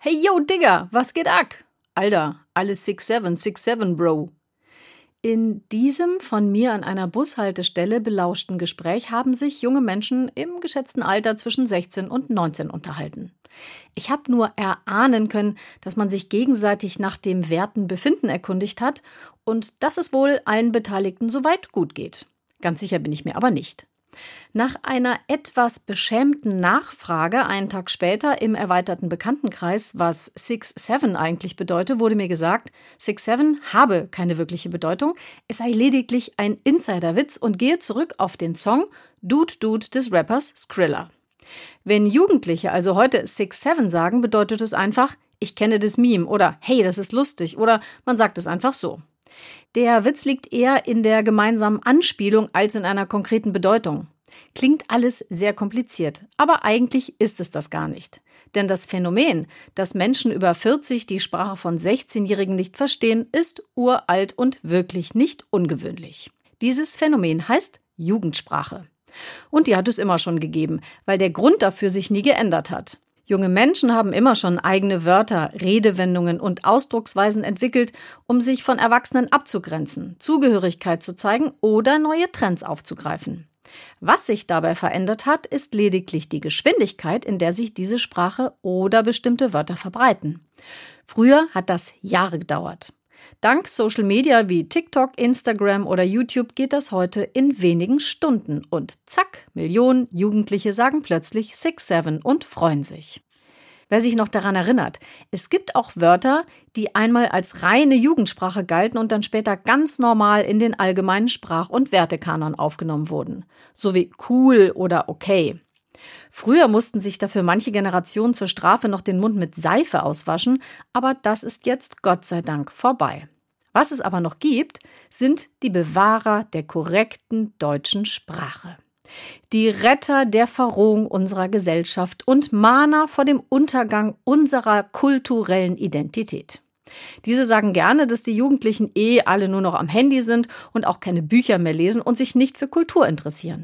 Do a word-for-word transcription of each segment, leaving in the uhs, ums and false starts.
Hey yo, Digga, was geht ab? Alter, alles six seven, six seven, Bro. In diesem von mir an einer Bushaltestelle belauschten Gespräch haben sich junge Menschen im geschätzten Alter zwischen sechzehn und neunzehn unterhalten. Ich habe nur erahnen können, dass man sich gegenseitig nach dem werten Befinden erkundigt hat und dass es wohl allen Beteiligten soweit gut geht. Ganz sicher bin ich mir aber nicht. Nach einer etwas beschämten Nachfrage einen Tag später im erweiterten Bekanntenkreis, was six seven eigentlich bedeutet, wurde mir gesagt, six seven habe keine wirkliche Bedeutung, es sei lediglich ein Insiderwitz und gehe zurück auf den Song Dude Dude des Rappers Skrilla. Wenn Jugendliche also heute six seven sagen, bedeutet es einfach, ich kenne das Meme oder hey, das ist lustig oder man sagt es einfach so. Der Witz liegt eher in der gemeinsamen Anspielung als in einer konkreten Bedeutung. Klingt alles sehr kompliziert, aber eigentlich ist es das gar nicht. Denn das Phänomen, dass Menschen über vierzig die Sprache von sechzehnjährigen nicht verstehen, ist uralt und wirklich nicht ungewöhnlich. Dieses Phänomen heißt Jugendsprache. Und die hat es immer schon gegeben, weil der Grund dafür sich nie geändert hat. Junge Menschen haben immer schon eigene Wörter, Redewendungen und Ausdrucksweisen entwickelt, um sich von Erwachsenen abzugrenzen, Zugehörigkeit zu zeigen oder neue Trends aufzugreifen. Was sich dabei verändert hat, ist lediglich die Geschwindigkeit, in der sich diese Sprache oder bestimmte Wörter verbreiten. Früher hat das Jahre gedauert. Dank Social Media wie TikTok, Instagram oder YouTube geht das heute in wenigen Stunden und zack, Millionen Jugendliche sagen plötzlich six seven und freuen sich. Wer sich noch daran erinnert, es gibt auch Wörter, die einmal als reine Jugendsprache galten und dann später ganz normal in den allgemeinen Sprach- und Wertekanon aufgenommen wurden. So wie cool oder okay. Früher mussten sich dafür manche Generationen zur Strafe noch den Mund mit Seife auswaschen, aber das ist jetzt Gott sei Dank vorbei. Was es aber noch gibt, sind die Bewahrer der korrekten deutschen Sprache. Die Retter der Verrohung unserer Gesellschaft und Mahner vor dem Untergang unserer kulturellen Identität. Diese sagen gerne, dass die Jugendlichen eh alle nur noch am Handy sind und auch keine Bücher mehr lesen und sich nicht für Kultur interessieren.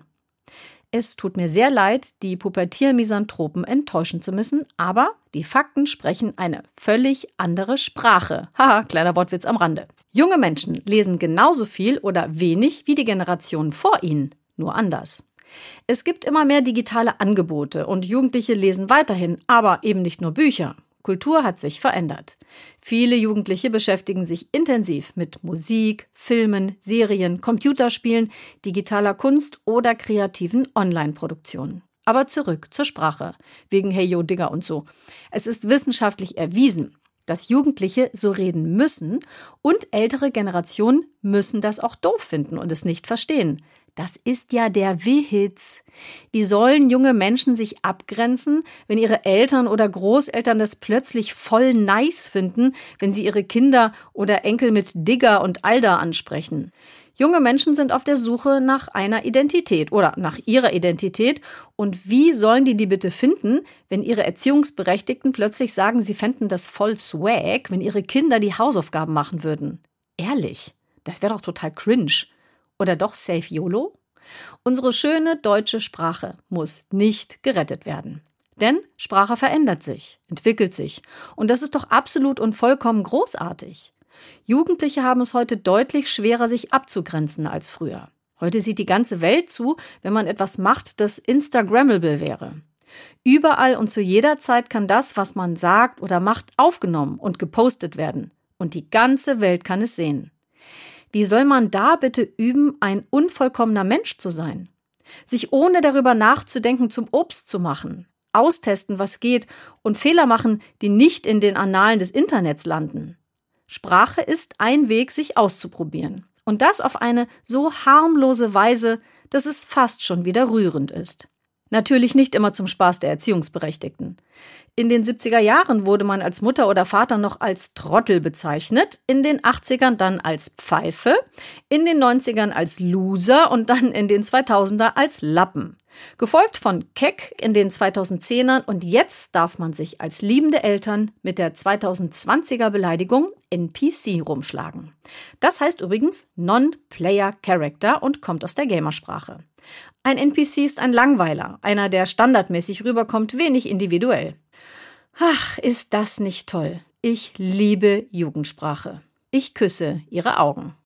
Es tut mir sehr leid, die Pubertier-Misanthropen enttäuschen zu müssen, aber die Fakten sprechen eine völlig andere Sprache. Haha, kleiner Wortwitz am Rande. Junge Menschen lesen genauso viel oder wenig wie die Generationen vor ihnen, nur anders. Es gibt immer mehr digitale Angebote und Jugendliche lesen weiterhin, aber eben nicht nur Bücher. Kultur hat sich verändert. Viele Jugendliche beschäftigen sich intensiv mit Musik, Filmen, Serien, Computerspielen, digitaler Kunst oder kreativen Online-Produktionen. Aber zurück zur Sprache, wegen Hey Yo Digga und so. Es ist wissenschaftlich erwiesen, dass Jugendliche so reden müssen und ältere Generationen müssen das auch doof finden und es nicht verstehen. Das ist ja der Witz. Wie sollen junge Menschen sich abgrenzen, wenn ihre Eltern oder Großeltern das plötzlich voll nice finden, wenn sie ihre Kinder oder Enkel mit Digger und Alter ansprechen? Junge Menschen sind auf der Suche nach einer Identität oder nach ihrer Identität. Und wie sollen die die bitte finden, wenn ihre Erziehungsberechtigten plötzlich sagen, sie fänden das voll swag, wenn ihre Kinder die Hausaufgaben machen würden? Ehrlich, das wäre doch total cringe. Oder doch safe YOLO? Unsere schöne deutsche Sprache muss nicht gerettet werden. Denn Sprache verändert sich, entwickelt sich. Und das ist doch absolut und vollkommen großartig. Jugendliche haben es heute deutlich schwerer, sich abzugrenzen als früher. Heute sieht die ganze Welt zu, wenn man etwas macht, das Instagrammable wäre. Überall und zu jeder Zeit kann das, was man sagt oder macht, aufgenommen und gepostet werden. Und die ganze Welt kann es sehen. Wie soll man da bitte üben, ein unvollkommener Mensch zu sein? Sich ohne darüber nachzudenken zum Obst zu machen, austesten, was geht und Fehler machen, die nicht in den Annalen des Internets landen. Sprache ist ein Weg, sich auszuprobieren. Und das auf eine so harmlose Weise, dass es fast schon wieder rührend ist. Natürlich nicht immer zum Spaß der Erziehungsberechtigten. In den siebziger Jahren wurde man als Mutter oder Vater noch als Trottel bezeichnet, in den achtzigern dann als Pfeife, in den neunzigern als Loser und dann in den zweitausender als Lappen. Gefolgt von Keck in den zweitausendzehnern und jetzt darf man sich als liebende Eltern mit der zweitausendzwanziger Beleidigung N P C rumschlagen. Das heißt übrigens Non-Player Character und kommt aus der Gamersprache. Ein N P C ist ein Langweiler, einer, der standardmäßig rüberkommt, wenig individuell. Ach, ist das nicht toll. Ich liebe Jugendsprache. Ich küsse Ihre Augen.